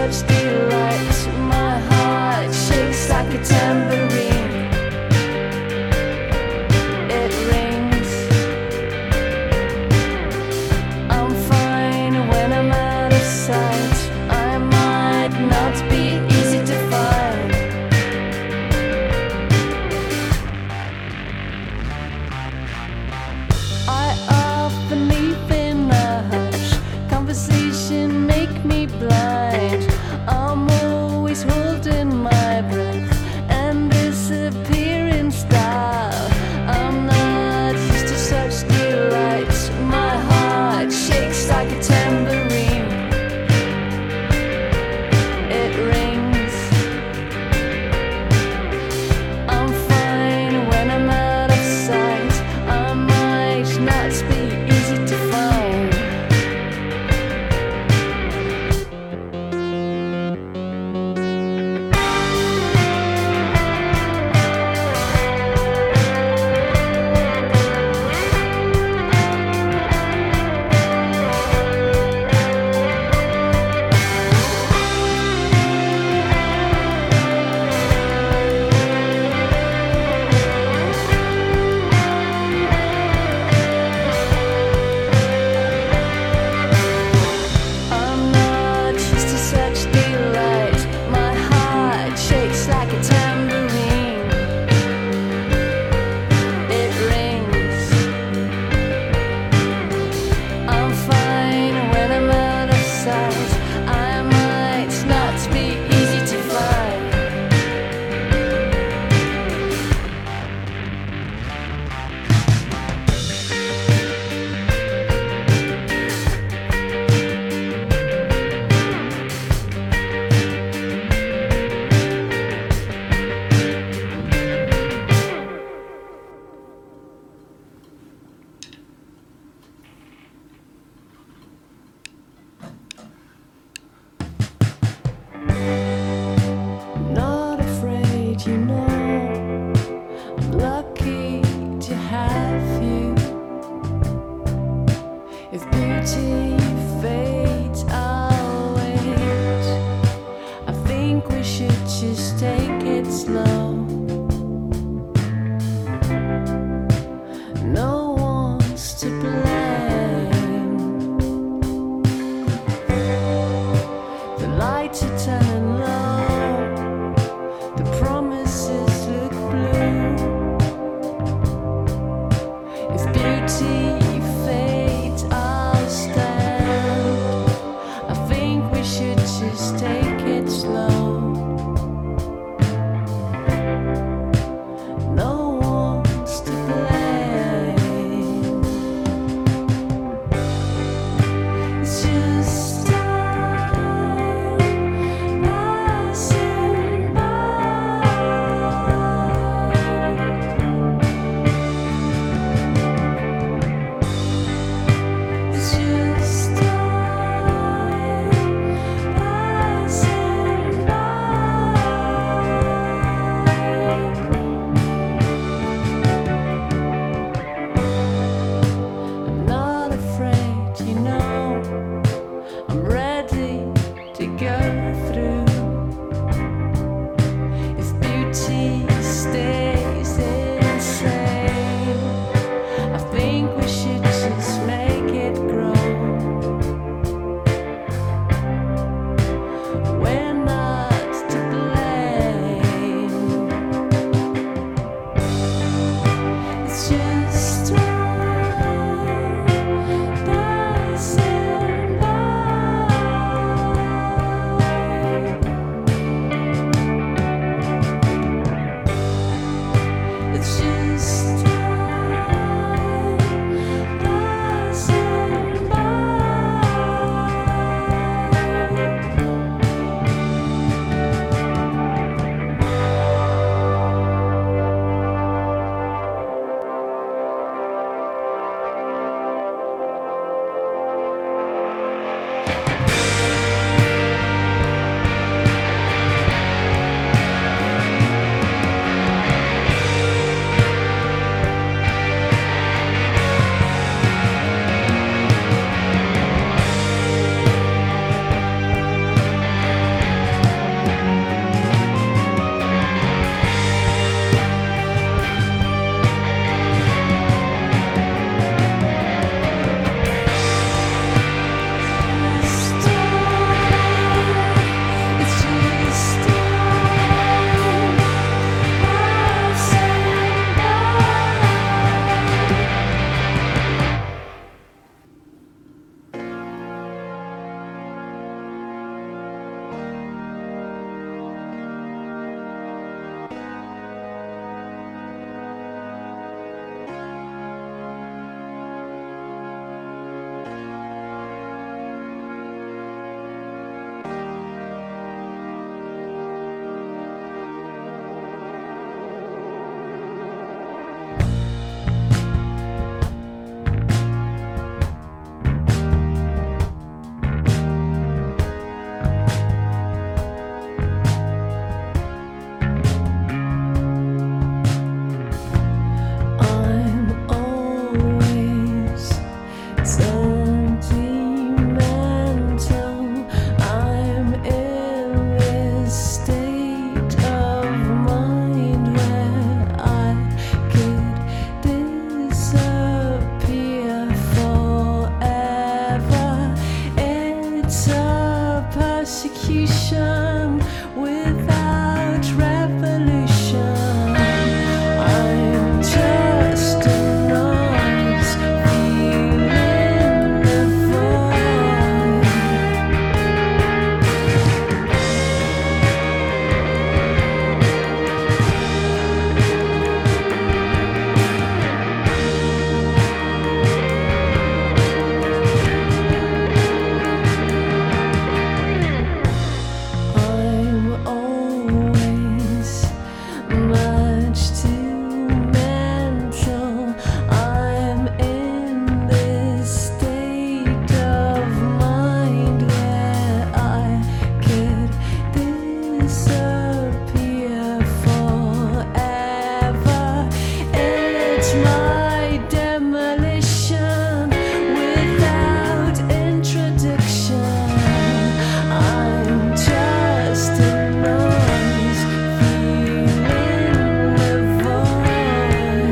such delight. My heart shakes like a tambourine. It rings. I'm fine when I'm out of sight. I might not be easy to find. I often leave in a hush. Conversation make me blind. I'm always holding my breath and disappear in style. I'm not used to such delight. My heart shakes like a tambourine. It rings. I'm fine when I'm out of sight. I might not be easy to find. I'm not used to such delight. My heart shakes like a tambourine. It rings. I'm fine when I'm out of sight. I might not be easy to find. Not afraid, you know. I'm lucky to have you. If beauty fades, I'll wait. I think we should just take it slow. No one's to blame. The lights are turning low. The promises look blue. If beauty fades, I'll stand. I think we should just take it slow. No one's to blame. It's just time. execution without revolution. I'm just a noise feeling the void. I'm always much too mental. I'm in this state of mind where I could disappear forever. It's my demolition without introduction. I'm just a noise feeling the void.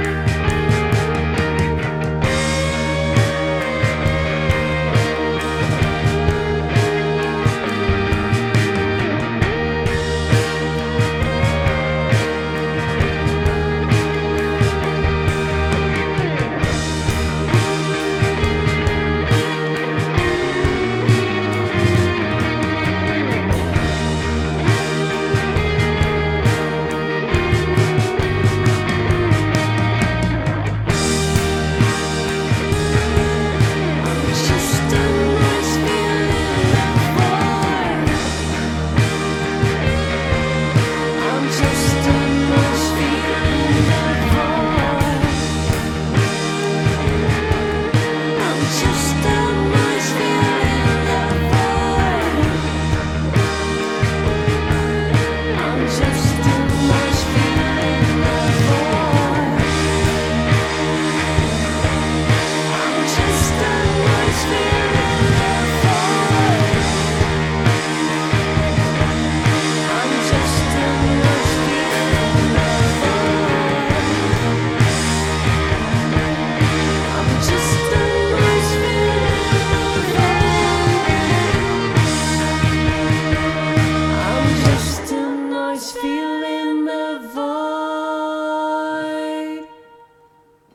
Just a noise feeling the void. I'm just a noise feeling the void. I'm just a noise feeling the void. I'm just a noise feeling the void. I'm just a noise feeling the void. I'm just a noise feeling the void. I'm just a noise feeling the void. I'm just a noise feeling the void.